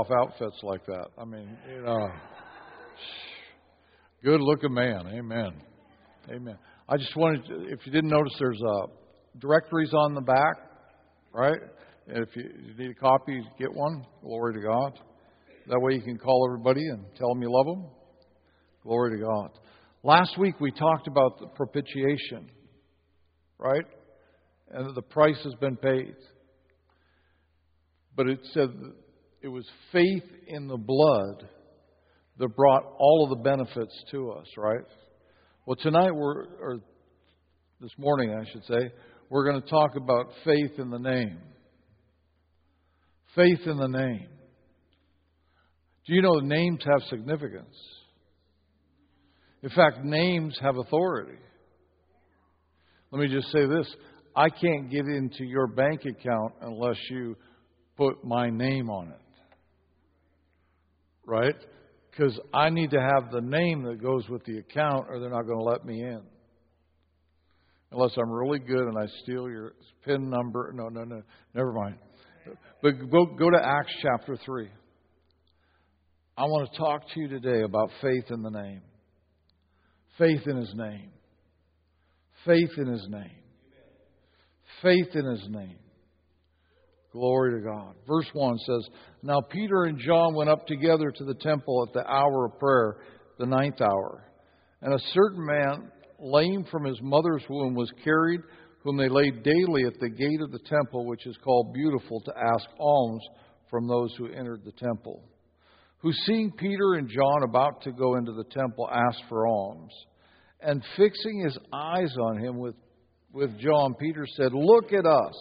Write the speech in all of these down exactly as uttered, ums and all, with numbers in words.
off outfits like that. I mean, you know, good looking man. Amen. Amen. I just wanted to, if you didn't notice, there's uh, directories on the back, right? If you, you need a copy, get one. Glory to God. That way you can call everybody and tell them you love them. Glory to God. Last week we talked about the propitiation, right? And that the price has been paid. But it said that it was faith in the blood that brought all of the benefits to us, right? Well, tonight we're, or this morning I should say, we're going to talk about faith in the name. Faith in the name. Do you know names have significance? In fact, names have authority. Let me just say this. I can't get into your bank account unless you put my name on it. Right? Because I need to have the name that goes with the account or they're not going to let me in. Unless I'm really good and I steal your PIN number. No, no, no. Never mind. But go, go to Acts chapter three. I want to talk to you today about faith in the name. Faith in His name. Faith in His name. Faith in His name. Glory to God. Verse one says, Now Peter and John went up together to the temple at the hour of prayer, the ninth hour. And a certain man, lame from his mother's womb, was carried, whom they laid daily at the gate of the temple, which is called Beautiful, to ask alms from those who entered the temple. Who, seeing Peter and John about to go into the temple, asked for alms. And fixing his eyes on him with, with John, Peter said, Look at us.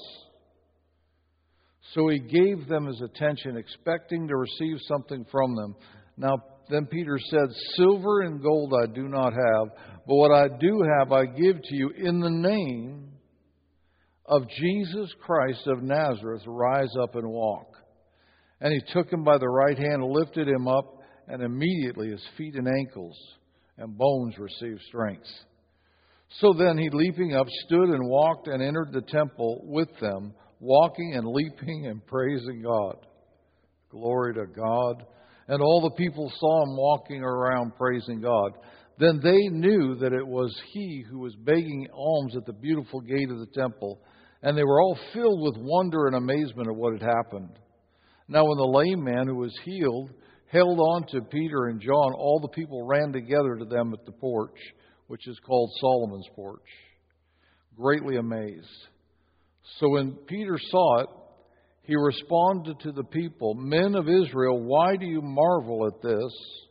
So he gave them his attention, expecting to receive something from them. Now then Peter said, Silver and gold I do not have, but what I do have I give to you. In the name of Jesus Christ of Nazareth, rise up and walk. And he took him by the right hand, lifted him up, and immediately his feet and ankles and bones received strength. So then he, leaping up, stood and walked and entered the temple with them, walking and leaping and praising God. Glory to God. And all the people saw him walking around praising God. Then they knew that it was he who was begging alms at the beautiful gate of the temple. And they were all filled with wonder and amazement at what had happened. Now when the lame man who was healed held on to Peter and John, all the people ran together to them at the porch, which is called Solomon's porch, greatly amazed. So when Peter saw it, he responded to the people, Men of Israel, why do you marvel at this?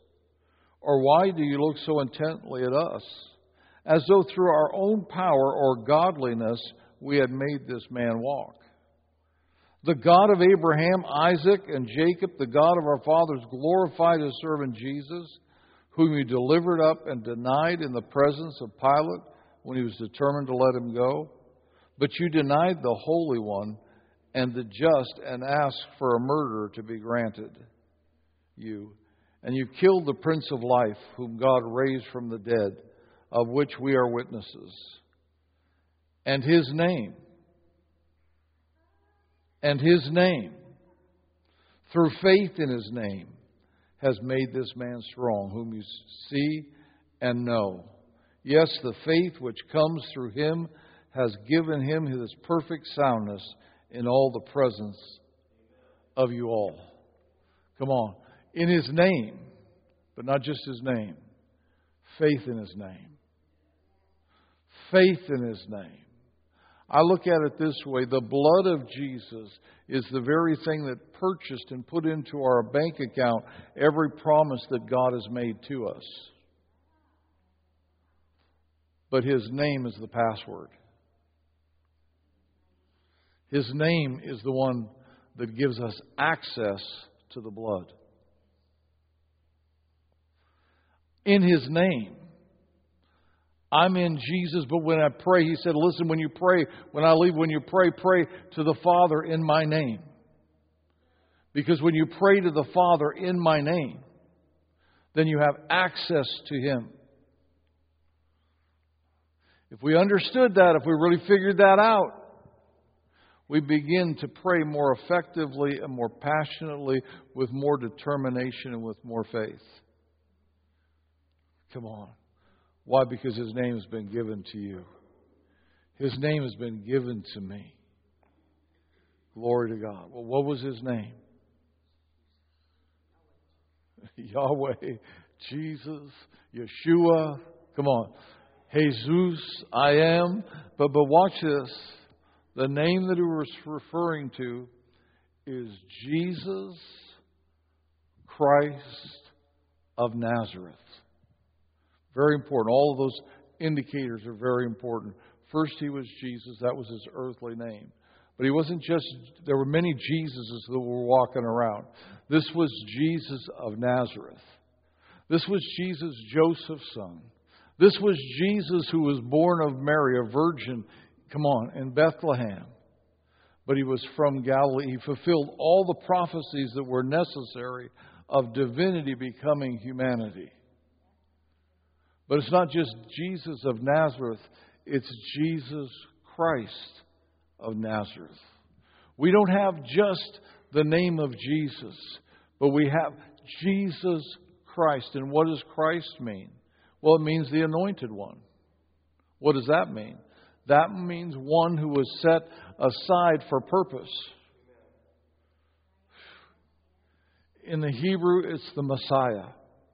Or why do you look so intently at us? As though through our own power or godliness we had made this man walk. The God of Abraham, Isaac, and Jacob, the God of our fathers, glorified His servant Jesus, whom He delivered up and denied in the presence of Pilate when He was determined to let Him go. But you denied the Holy One and the just, and asked for a murderer to be granted you. And you killed the Prince of Life, whom God raised from the dead, of which we are witnesses. And His name, and His name, through faith in His name, has made this man strong, whom you see and know. Yes, the faith which comes through Him has given Him His perfect soundness in all the presence of you all. Come on. In His name, but not just His name. Faith in His name. Faith in His name. I look at it this way. The blood of Jesus is the very thing that purchased and put into our bank account every promise that God has made to us. But His name is the password. His name is the one that gives us access to the blood. In His name. I'm in Jesus, but when I pray, He said, listen, when you pray, when I leave, when you pray, pray to the Father in my name. Because when you pray to the Father in my name, then you have access to Him. If we understood that, if we really figured that out, We begin to pray more effectively and more passionately with more determination and with more faith. Come on. Why? Because His name has been given to you. His name has been given to me. Glory to God. Well, what was His name? Yahweh, Jesus, Yeshua. Come on. Jesus, I am. But, but watch this. The name that he was referring to is Jesus Christ of Nazareth. Very important. All of those indicators are very important. First, he was Jesus. That was his earthly name. But he wasn't just, there were many Jesuses that were walking around. This was Jesus of Nazareth. This was Jesus, Joseph's son. This was Jesus who was born of Mary, a virgin, come on, in Bethlehem. But he was from Galilee. He fulfilled all the prophecies that were necessary of divinity becoming humanity. But it's not just Jesus of Nazareth, it's Jesus Christ of Nazareth. We don't have just the name of Jesus, but we have Jesus Christ. And what does Christ mean? Well, it means the anointed one. What does that mean? That means one who was set aside for purpose. In the Hebrew, it's the Messiah.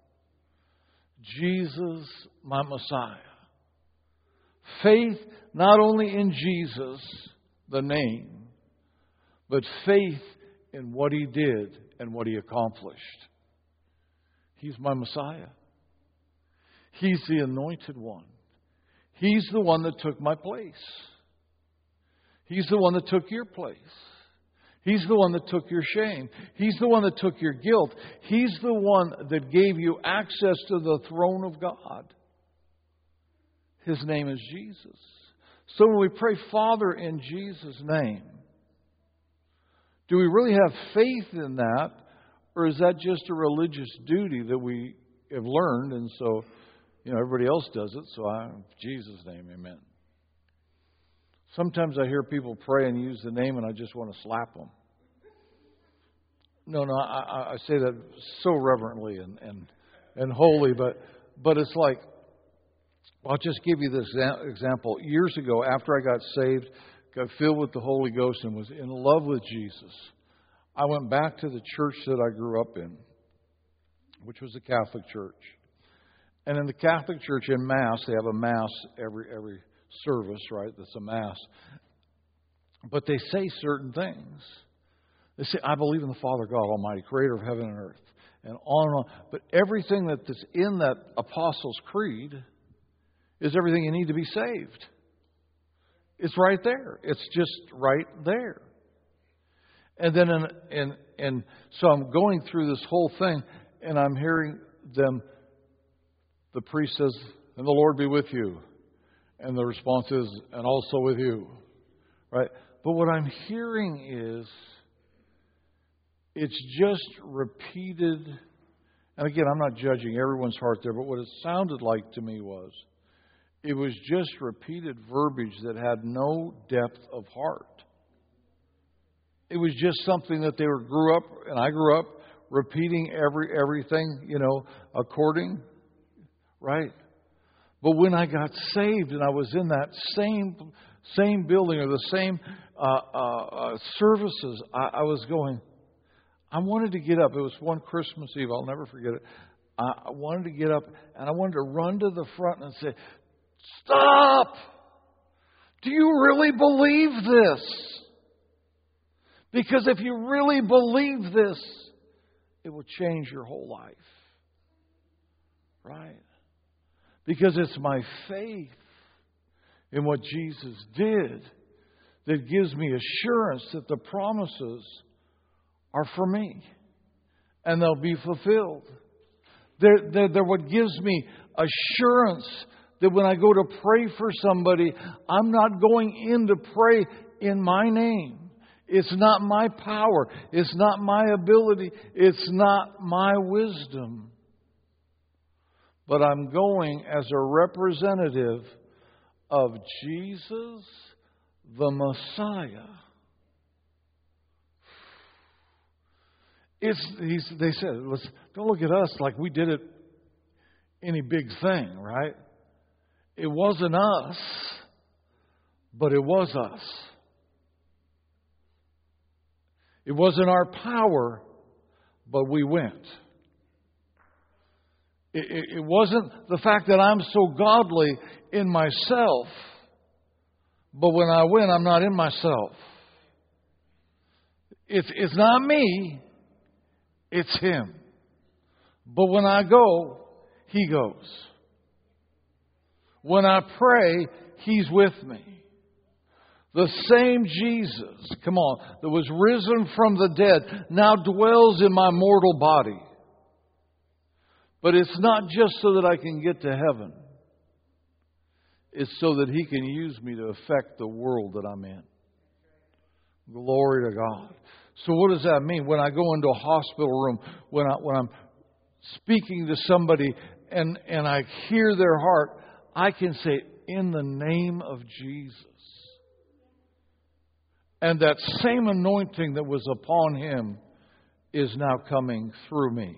Jesus, my Messiah. Faith not only in Jesus, the name, but faith in what He did and what He accomplished. He's my Messiah. He's the anointed one. He's the one that took my place. He's the one that took your place. He's the one that took your shame. He's the one that took your guilt. He's the one that gave you access to the throne of God. His name is Jesus. So when we pray, Father, in Jesus' name, do we really have faith in that? Or is that just a religious duty that we have learned, and so, you know, everybody else does it, so I, in Jesus' name, amen. Sometimes I hear people pray and use the name and I just want to slap them. No, no, I, I say that so reverently and, and, and holy, but, but it's like, I'll just give you this example. Years ago, after I got saved, got filled with the Holy Ghost and was in love with Jesus, I went back to the church that I grew up in, which was a Catholic church. And in the Catholic Church, in Mass, they have a Mass every every service, right? That's a Mass. But they say certain things. They say, I believe in the Father God Almighty, creator of heaven and earth. And on and on. But everything that's in that Apostles' Creed is everything you need to be saved. It's right there. It's just right there. And then, in, in, in, so I'm going through this whole thing, and I'm hearing them, the priest says, and the Lord be with you. And the response is, and also with you. Right? But what I'm hearing is, it's just repeated. And again, I'm not judging everyone's heart there, but what it sounded like to me was, it was just repeated verbiage that had no depth of heart. It was just something that they were grew up, and I grew up repeating every everything, you know, according, right? But when I got saved and I was in that same same building or the same uh, uh, uh, services, I, I was going. I wanted to get up. It was one Christmas Eve. I'll never forget it. I, I wanted to get up and I wanted to run to the front and say, "Stop! Do you really believe this? Because if you really believe this, it will change your whole life." Right? Because it's my faith in what Jesus did that gives me assurance that the promises are for me and they'll be fulfilled. They're, they're, they're what gives me assurance that when I go to pray for somebody, I'm not going in to pray in my name. It's not my power. It's not my ability. It's not my wisdom. But I'm going as a representative of Jesus, the Messiah, It's, he's, they said, Let's, don't look at us like we did it any big thing, right? It wasn't us, but it was us. It wasn't our power, but we went. It, it, it wasn't the fact that I'm so godly in myself, but when I win, I'm not in myself. It's, it's not me, it's Him. But when I go, He goes. When I pray, He's with me. The same Jesus, come on, that was risen from the dead, now dwells in my mortal body. But it's not just so that I can get to heaven. It's so that He can use me to affect the world that I'm in. Glory to God. So what does that mean? When I go into a hospital room, when, I, when I'm speaking to somebody and, and I hear their heart, I can say, in the name of Jesus. And that same anointing that was upon Him is now coming through me.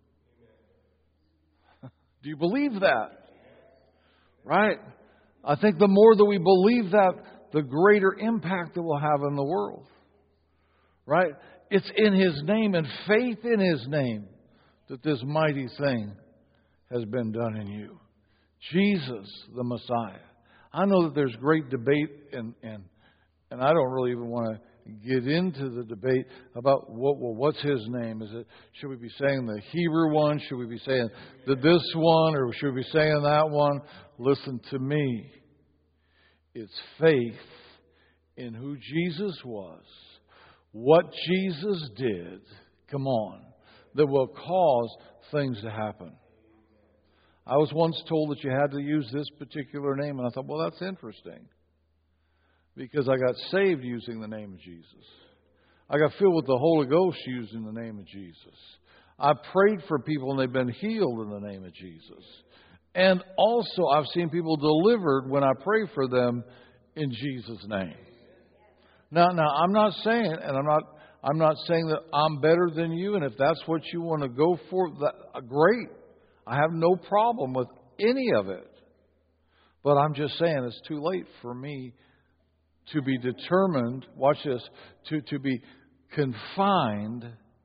Do you believe that? Right? I think the more that we believe that, the greater impact that we'll have in the world. Right? It's in His name and faith in His name that this mighty thing has been done in you. Jesus, the Messiah. I know that there's great debate, and and, and I don't really even want to get into the debate about what well, what's His name. Is it should we be saying the Hebrew one? Should we be saying the this one, or should we be saying that one? Listen to me. It's faith in who Jesus was, what Jesus did. Come on, that will cause things to happen. I was once told that you had to use this particular name, and I thought, well, that's interesting. Because I got saved using the name of Jesus. I got filled with the Holy Ghost using the name of Jesus. I prayed for people and they've been healed in the name of Jesus. And also I've seen people delivered when I pray for them in Jesus' name. Now, now I'm not saying, and I'm not, I'm not saying that I'm better than you, and if that's what you want to go for, that, great. I have no problem with any of it. But I'm just saying it's too late for me to be determined, watch this, to, to be confined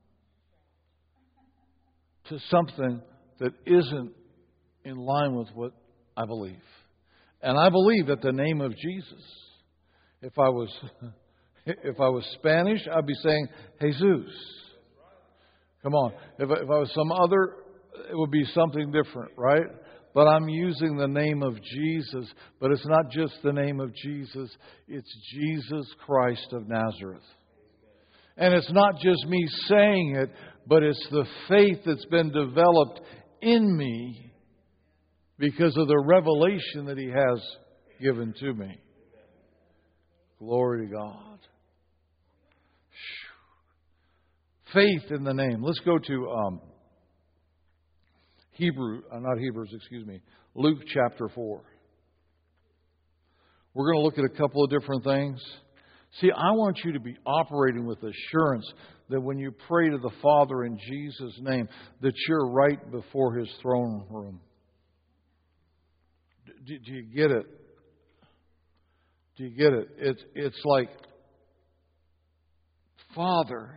to something that isn't in line with what I believe. And I believe that the name of Jesus, if I was if I was Spanish, I'd be saying Jesus. Come on. If I, if I was some other, it would be something different, right? But I'm using the name of Jesus. But it's not just the name of Jesus. It's Jesus Christ of Nazareth. And it's not just me saying it, but it's the faith that's been developed in me because of the revelation that He has given to me. Glory to God. Faith in the name. Let's go to um, Hebrew, uh, not Hebrews, excuse me, Luke chapter four. We're going to look at a couple of different things. See, I want you to be operating with assurance that when you pray to the Father in Jesus' name, that you're right before His throne room. Do, do you get it? Do you get it? It's, it's like, Father,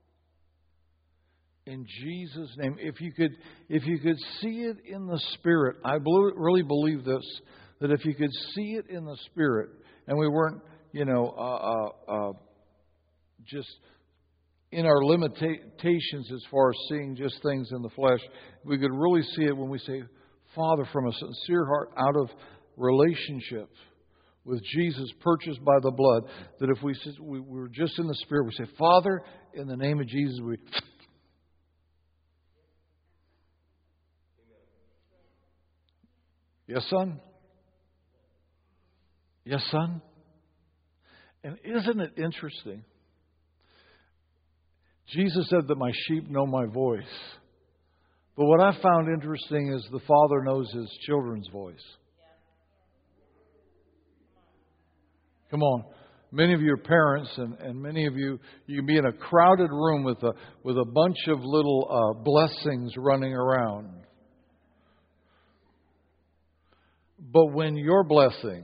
in Jesus' name, if you could, if you could see it in the Spirit, I really believe this, that if you could see it in the Spirit, and we weren't, you know, uh, uh, uh, just in our limitations as far as seeing just things in the flesh, we could really see it when we say, Father, from a sincere heart, out of relationship with Jesus, purchased by the blood, that if we, we were just in the Spirit, we say, Father, in the name of Jesus, we... Yes, son? Yes, son? And isn't it interesting? Jesus said that my sheep know my voice. But what I found interesting is the Father knows His children's voice. Come on. Many of you are parents, and, and many of you, you can be in a crowded room with a, with a bunch of little uh, blessings running around. But when your blessing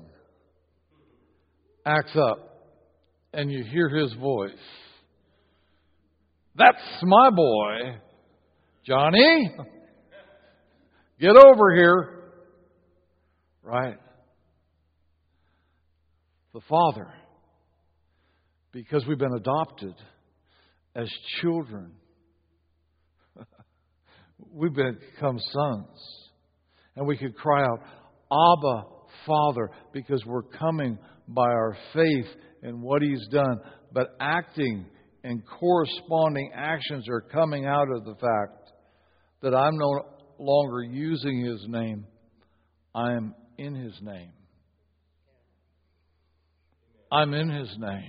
acts up and you hear his voice, that's my boy, Johnny. Get over here. Right? The Father, because we've been adopted as children, we've become sons. And we could cry out, Abba, Father, because we're coming by our faith in what He's done. But acting and corresponding actions are coming out of the fact that I'm no longer using His name. I am in His name. I'm in His name.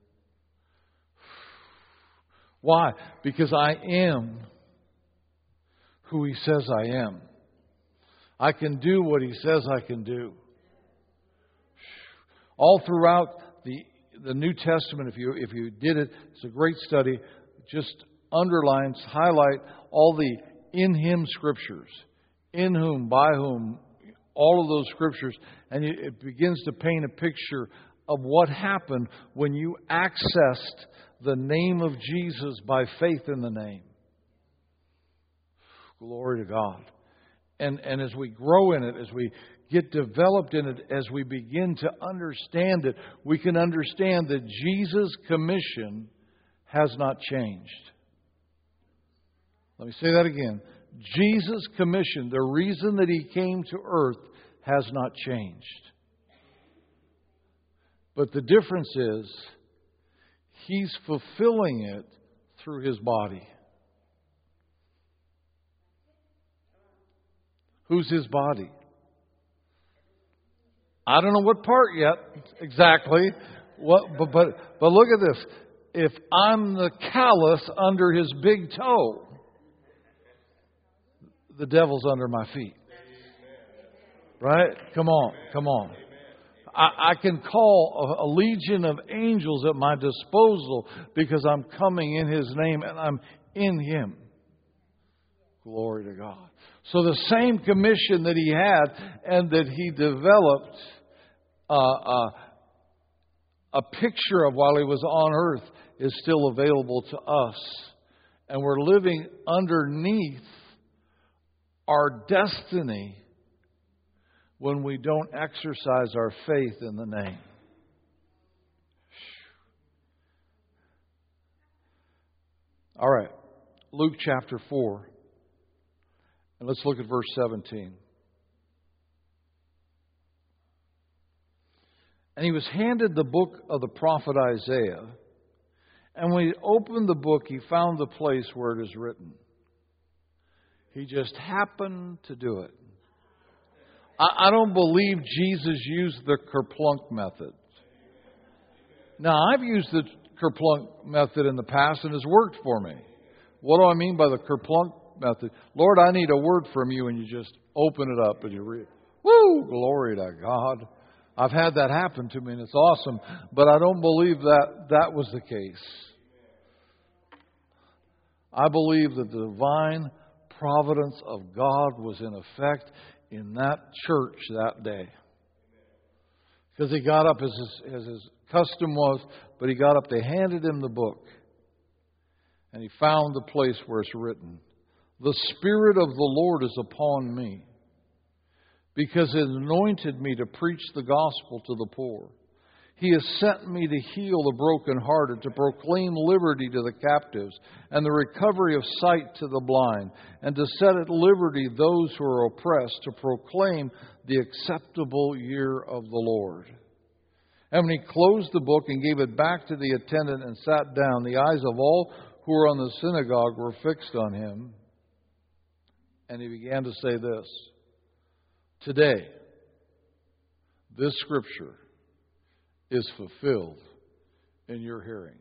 Why? Because I am who He says I am. I can do what He says I can do. All throughout the the New Testament, if you if you did it, it's a great study. Just underlines, highlight all the in Him scriptures, in whom, by whom, all of those scriptures, and it begins to paint a picture of what happened when you accessed the name of Jesus by faith in the name. Glory to God. And, and as we grow in it, as we get developed in it, as we begin to understand it, we can understand that Jesus' commission has not changed. Let me say that again. Jesus' commission, the reason that He came to earth, has not changed. But the difference is, He's fulfilling it through His body. Who's His body? I don't know what part yet exactly. What, but, but, but look at this. If I'm the callus under His big toe, the devil's under my feet. Right? Come on, come on. I, I can call a, a legion of angels at my disposal because I'm coming in His name and I'm in Him. Glory to God. So the same commission that He had and that He developed uh, uh, a picture of while He was on earth is still available to us. And we're living underneath our destiny when we don't exercise our faith in the name. All right, Luke chapter four. And let's look at verse seventeen. And he was handed the book of the prophet Isaiah. And when he opened the book, he found the place where it is written. He just happened to do it. I, I don't believe Jesus used the kerplunk method. Now, I've used the kerplunk method in the past and it's worked for me. What do I mean by the kerplunk method? Lord, I need a word from you, and you just open it up and you read. Woo! Glory to God. I've had that happen to me and it's awesome, but I don't believe that that was the case. I believe that the divine providence of God was in effect in that church that day. Because he got up as his, as his custom was, but he got up, they handed him the book, and he found the place where it's written, "The Spirit of the Lord is upon me, because He has anointed me to preach the gospel to the poor. He has sent me to heal the brokenhearted, to proclaim liberty to the captives, and the recovery of sight to the blind, and to set at liberty those who are oppressed, to proclaim the acceptable year of the Lord." And when he closed the book and gave it back to the attendant and sat down, the eyes of all who were on the synagogue were fixed on him. And he began to say this, "Today, this scripture is fulfilled in your hearing."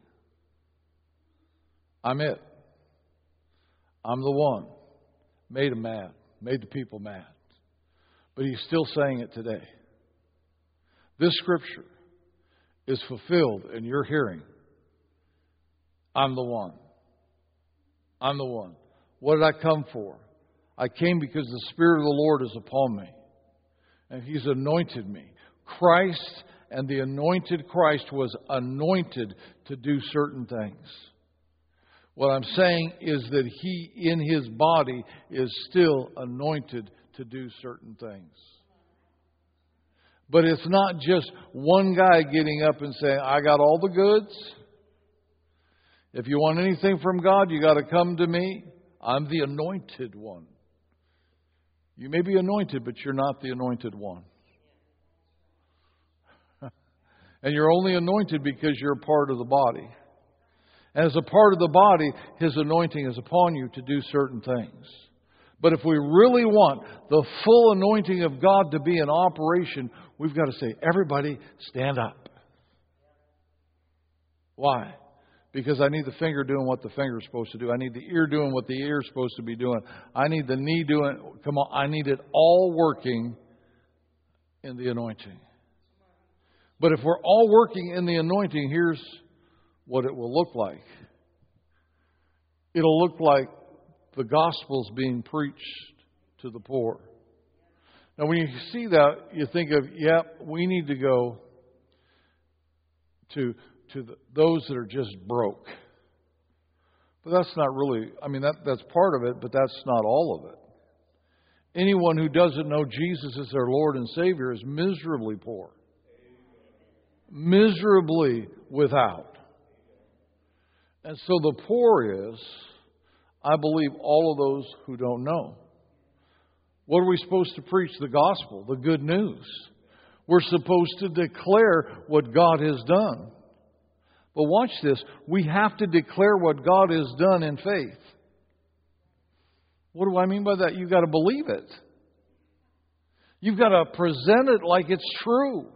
I'm it. I'm the one. Made them mad. Made the people mad. But he's still saying it today. This scripture is fulfilled in your hearing, I'm the one. I'm the one. What did I come for? I came because the Spirit of the Lord is upon me. And He's anointed me. Christ and the anointed Christ was anointed to do certain things. What I'm saying is that He, in His body, is still anointed to do certain things. But it's not just one guy getting up and saying, I got all the goods. If you want anything from God, you got to come to me. I'm the anointed one. You may be anointed, but you're not the anointed one. And you're only anointed because you're a part of the body. And as a part of the body, His anointing is upon you to do certain things. But if we really want the full anointing of God to be in operation, we've got to say, everybody stand up. Why? Because I need the finger doing what the finger is supposed to do. I need the ear doing what the ear is supposed to be doing. I need the knee doing, come on, I need it all working in the anointing. But if we're all working in the anointing, here's what it will look like. It'll look like the gospel's being preached to the poor. Now, when you see that, you think of, yep, we need to go to to the, those that are just broke. But that's not really, I mean, that, that's part of it, but that's not all of it. Anyone who doesn't know Jesus as their Lord and Savior is miserably poor. Miserably without. And so the poor is, I believe, all of those who don't know. What are we supposed to preach? The gospel, the good news. We're supposed to declare what God has done. But watch this. We have to declare what God has done in faith. What do I mean by that? You've got to believe it. You've got to present it like it's true.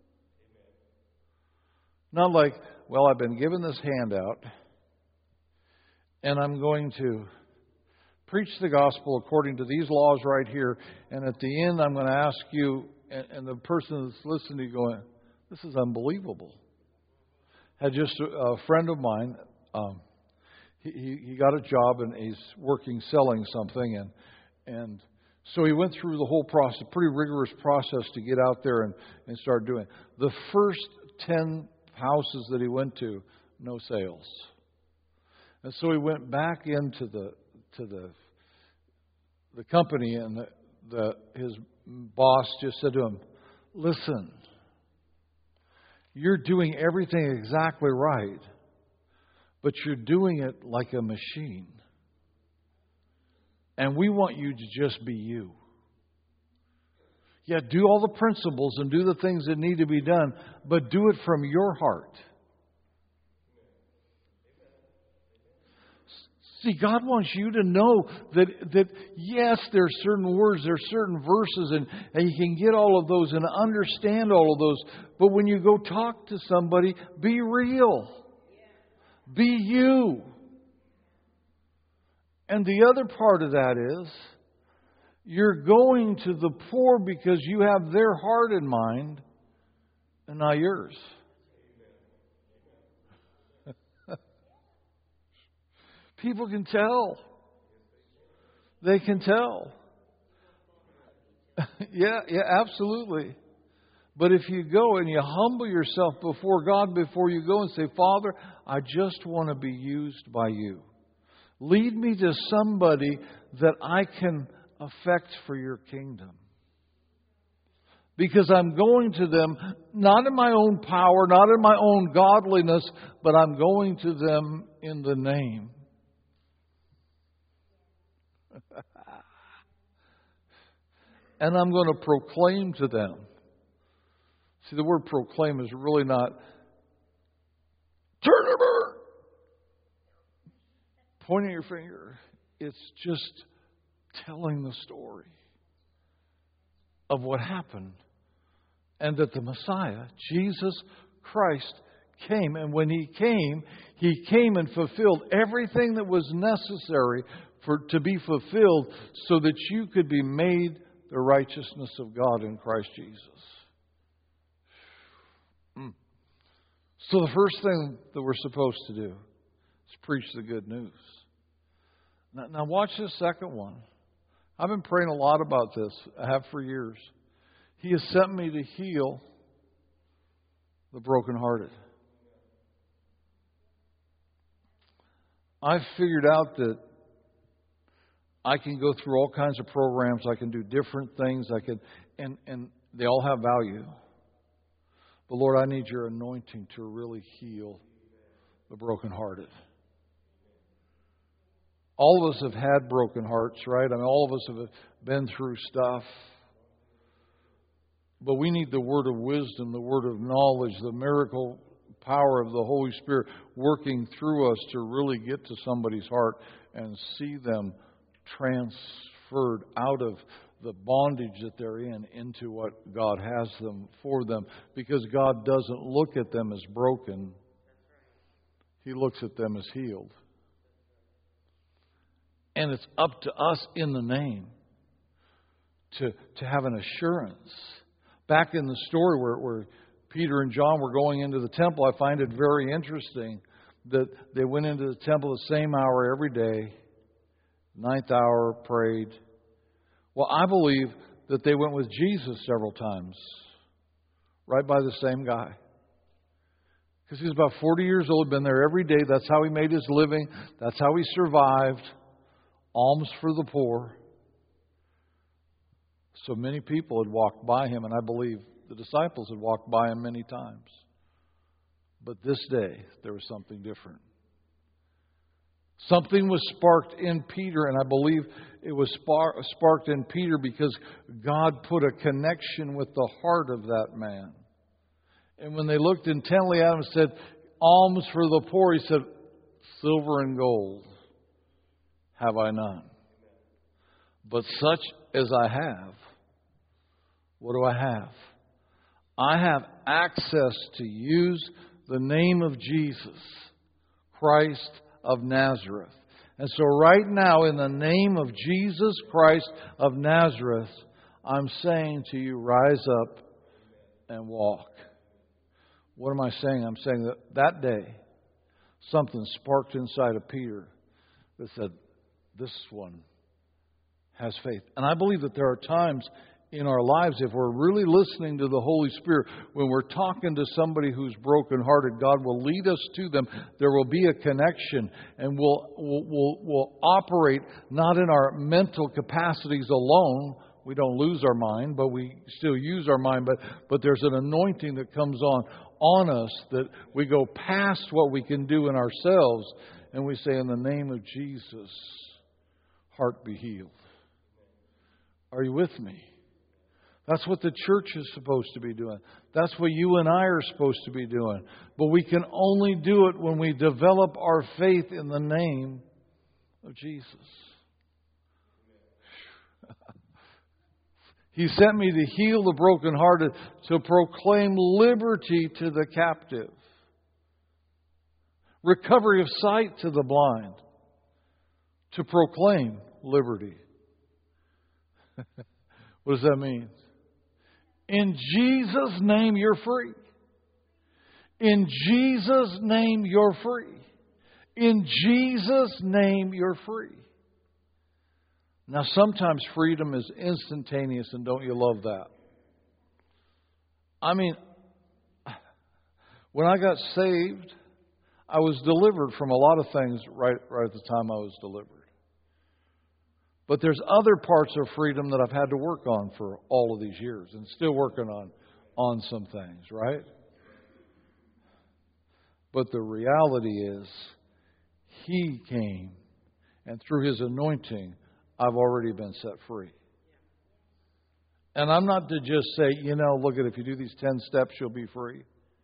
Not like, well, I've been given this handout, and I'm going to preach the gospel according to these laws right here, and at the end I'm going to ask you, and, and the person that's listening going, this is unbelievable. Had just a, a friend of mine, um, he, he, he got a job and he's working selling something, and and so he went through the whole process, pretty rigorous process to get out there and, and start doing it. The first ten houses that he went to, no sales. And so he went back into the to the the company, and the, the his boss just said to him, listen, you're doing everything exactly right, but you're doing it like a machine. And we want you to just be you. Yeah, do all the principles and do the things that need to be done, but do it from your heart. See, God wants you to know that, that yes, there are certain words, there are certain verses, and, and you can get all of those and understand all of those. But when you go talk to somebody, be real. Be you. And the other part of that is, you're going to the poor because you have their heart in mind and not yours. People can tell. They can tell. yeah, yeah, absolutely. But if you go and you humble yourself before God before you go and say, Father, I just want to be used by you. Lead me to somebody that I can affect for your kingdom. Because I'm going to them, not in my own power, not in my own godliness, but I'm going to them in the name. And I'm going to proclaim to them. See, the word proclaim is really not turn over, pointing your finger. It's just telling the story of what happened. And that the Messiah, Jesus Christ, came. And when He came, He came and fulfilled everything that was necessary for to be fulfilled so that you could be made the righteousness of God in Christ Jesus. Mm. So the first thing that we're supposed to do is preach the good news. Now, now watch this second one. I've been praying a lot about this. I have for years. He has sent me to heal the brokenhearted. I've figured out that I can go through all kinds of programs. I can do different things. I can, and, and they all have value. But Lord, I need your anointing to really heal the brokenhearted. All of us have had broken hearts, right? I mean, all of us have been through stuff. But we need the word of wisdom, the word of knowledge, the miracle power of the Holy Spirit working through us to really get to somebody's heart and see them transferred out of the bondage that they're in into what God has them for them. Because God doesn't look at them as broken. He looks at them as healed. And it's up to us in the name to, to have an assurance. Back in the story where, where Peter and John were going into the temple, I find it very interesting that they went into the temple the same hour every day, ninth hour, prayed. Well, I believe that they went with Jesus several times, right by the same guy. Because he was about forty years old, been there every day. That's how he made his living. That's how he survived. Alms for the poor. So many people had walked by him, and I believe the disciples had walked by him many times. But this day, there was something different. Something was sparked in Peter, and I believe it was sparked in Peter because God put a connection with the heart of that man. And when they looked intently at him and said, alms for the poor, he said, silver and gold have I none. But such as I have, what do I have? I have access to use the name of Jesus, Christ of Nazareth. And so right now, in the name of Jesus Christ of Nazareth, I'm saying to you, rise up and walk. What am I saying? I'm saying that that day, something sparked inside of Peter that said, this one has faith. And I believe that there are times in our lives, if we're really listening to the Holy Spirit, when we're talking to somebody who's brokenhearted, God will lead us to them. There will be a connection, and we'll, we'll, we'll, we'll operate not in our mental capacities alone. We don't lose our mind, but we still use our mind. But, but there's an anointing that comes on, on us that we go past what we can do in ourselves, and we say, in the name of Jesus, heart be healed. Are you with me? That's what the church is supposed to be doing. That's what you and I are supposed to be doing. But we can only do it when we develop our faith in the name of Jesus. He sent me to heal the brokenhearted, to proclaim liberty to the captive, recovery of sight to the blind, to proclaim liberty. What does that mean? In Jesus' name, you're free. In Jesus' name, you're free. In Jesus' name, you're free. Now, sometimes freedom is instantaneous, and don't you love that? I mean, when I got saved, I was delivered from a lot of things right, right at the time I was delivered. But there's other parts of freedom that I've had to work on for all of these years and still working on, on some things, right? But the reality is, He came, and through His anointing, I've already been set free. And I'm not to just say, you know, look at if you do these ten steps, you'll be free.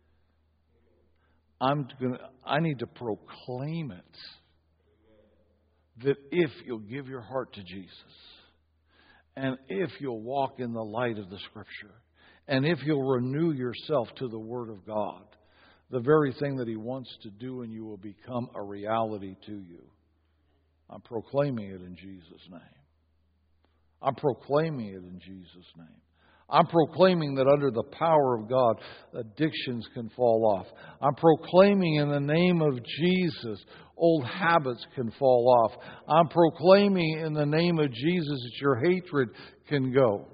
I'm gonna, I need to proclaim it. That if you'll give your heart to Jesus, and if you'll walk in the light of the Scripture, and if you'll renew yourself to the Word of God, the very thing that He wants to do in you will become a reality to you. I'm proclaiming it in Jesus' name. I'm proclaiming it in Jesus' name. I'm proclaiming that under the power of God, addictions can fall off. I'm proclaiming in the name of Jesus, old habits can fall off. I'm proclaiming in the name of Jesus that your hatred can go.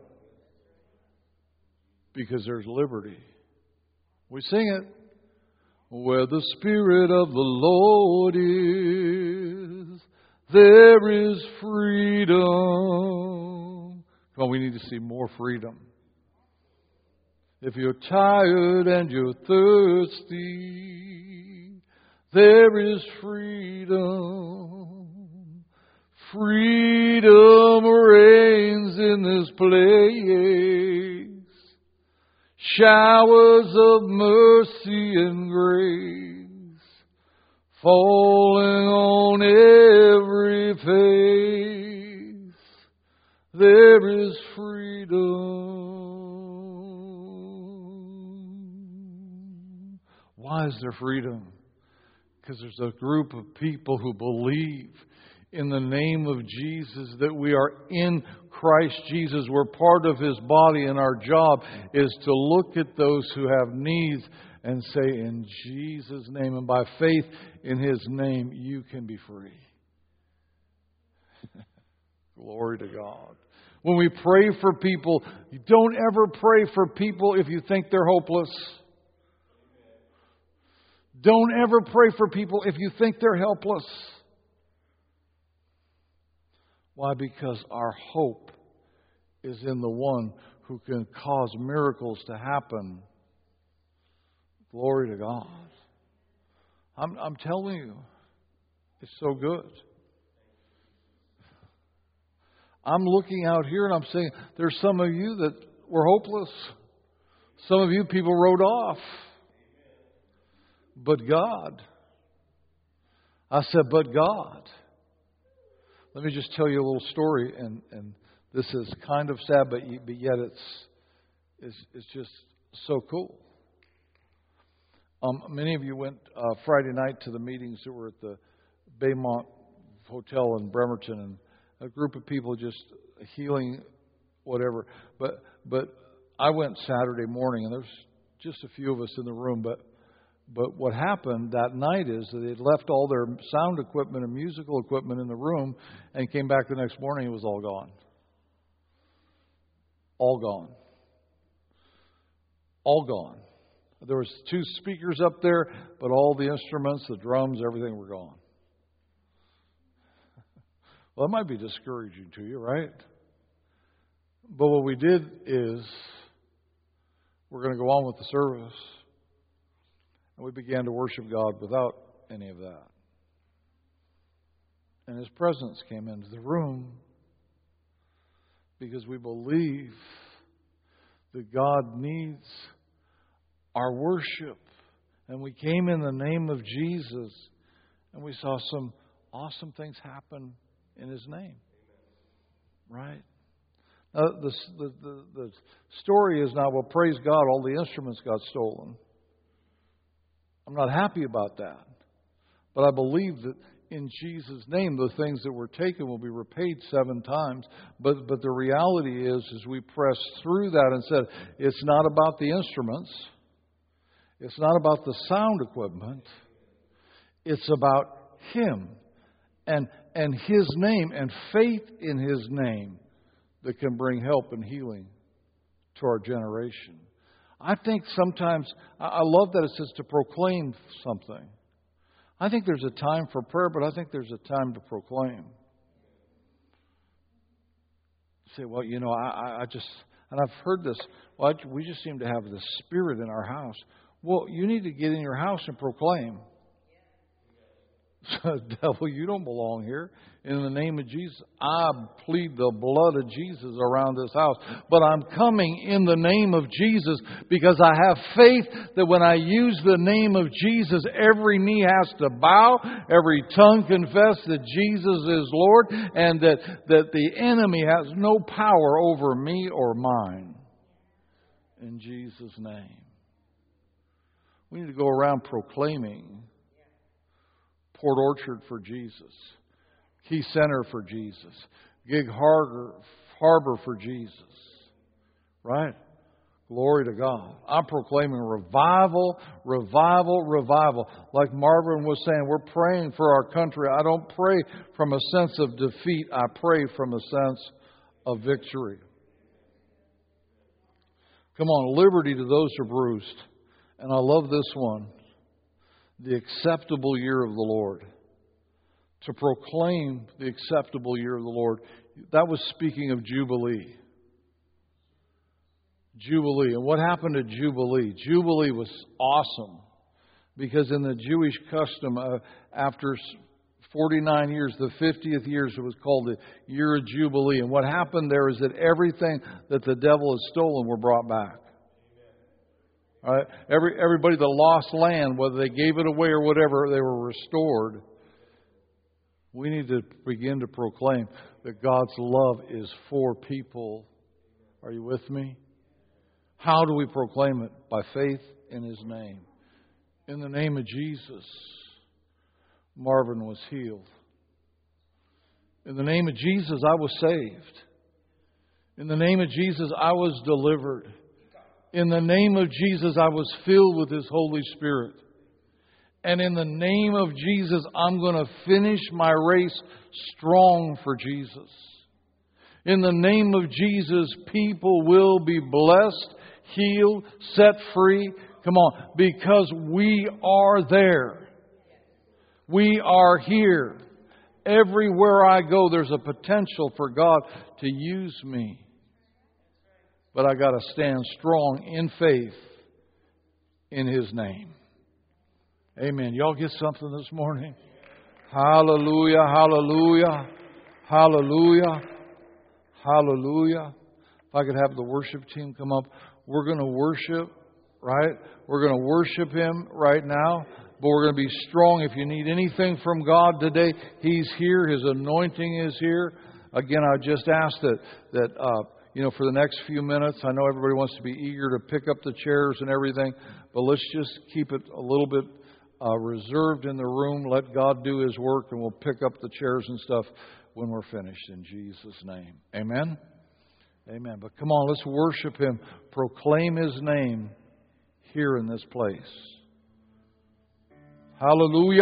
Because there's liberty. We sing it. Where the Spirit of the Lord is, there is freedom. Come on, we need to see more freedom. If you're tired and you're thirsty, there is freedom. Freedom reigns in this place. Showers of mercy and grace falling on every face. There is freedom. Why is there freedom? Because there's a group of people who believe in the name of Jesus that we are in Christ Jesus. We're part of His body, and our job is to look at those who have needs and say, in Jesus' name and by faith in His name, you can be free. Glory to God. When we pray for people, you don't ever pray for people if you think they're hopeless. Don't ever pray for people if you think they're helpless. Why? Because our hope is in the one who can cause miracles to happen. Glory to God. I'm, I'm telling you, it's so good. I'm looking out here and I'm saying, there's some of you that were hopeless. Some of you people wrote off. But God. I said, but God. Let me just tell you a little story, and, and this is kind of sad, but, but yet it's, it's it's just so cool. Um, many of you went uh, Friday night to the meetings that were at the Baymont Hotel in Bremerton, and a group of people just healing, whatever. But but I went Saturday morning, and there's just a few of us in the room, but. But what happened that night is that they'd left all their sound equipment and musical equipment in the room and came back the next morning, it was all gone. All gone. All gone. There was two speakers up there, but all the instruments, the drums, everything were gone. Well, that might be discouraging to you, right? But what we did is we're going to go on with the service. And we began to worship God without any of that. And His presence came into the room because we believe that God needs our worship. And we came in the name of Jesus, and we saw some awesome things happen in His name. Right? Now, the, the, the, the story is now, well, praise God, all the instruments got stolen. I'm not happy about that. But I believe that in Jesus' name, the things that were taken will be repaid seven times. But but the reality is, as we pressed through that and said, it's not about the instruments. It's not about the sound equipment. It's about Him and, and His name and faith in His name that can bring help and healing to our generation. I think sometimes, I love that it says to proclaim something. I think there's a time for prayer, but I think there's a time to proclaim. Say, well, you know, I, I just, and I've heard this, well, we just seem to have this spirit in our house. Well, you need to get in your house and proclaim. Devil, you don't belong here. In the name of Jesus, I plead the blood of Jesus around this house. But I'm coming in the name of Jesus because I have faith that when I use the name of Jesus, every knee has to bow, every tongue confess that Jesus is Lord, and that, that the enemy has no power over me or mine. In Jesus' name. We need to go around proclaiming Port Orchard for Jesus, Key Center for Jesus, Gig Harbor, Harbor for Jesus. Right? Glory to God. I'm proclaiming revival, revival, revival. Like Marvin was saying, we're praying for our country. I don't pray from a sense of defeat. I pray from a sense of victory. Come on, liberty to those who are bruised. And I love this one. The acceptable year of the Lord. To proclaim the acceptable year of the Lord. That was speaking of Jubilee. Jubilee. And what happened at Jubilee? Jubilee was awesome. Because in the Jewish custom, uh, after forty-nine years, the fiftieth year, it was called the year of Jubilee. And what happened there is that everything that the devil had stolen were brought back. All right? Every, everybody that lost land, whether they gave it away or whatever, they were restored. We need to begin to proclaim that God's love is for people. Are you with me? How do we proclaim it? By faith in His name. In the name of Jesus, Marvin was healed. In the name of Jesus, I was saved. In the name of Jesus, I was delivered. In the name of Jesus, I was filled with His Holy Spirit. And in the name of Jesus, I'm going to finish my race strong for Jesus. In the name of Jesus, people will be blessed, healed, set free. Come on, because we are there. We are here. Everywhere I go, there's a potential for God to use me. But I got to stand strong in faith in His name. Amen. Y'all get something this morning? Hallelujah, hallelujah, hallelujah, hallelujah. If I could have the worship team come up. We're going to worship, right? We're going to worship Him right now. But we're going to be strong. If you need anything from God today, He's here. His anointing is here. Again, I just ask that, that uh, you know, for the next few minutes, I know everybody wants to be eager to pick up the chairs and everything, but let's just keep it a little bit uh, reserved in the room. Let God do His work, and we'll pick up the chairs and stuff when we're finished in Jesus' name. Amen? Amen. But come on, let's worship Him. Proclaim His name here in this place. Hallelujah.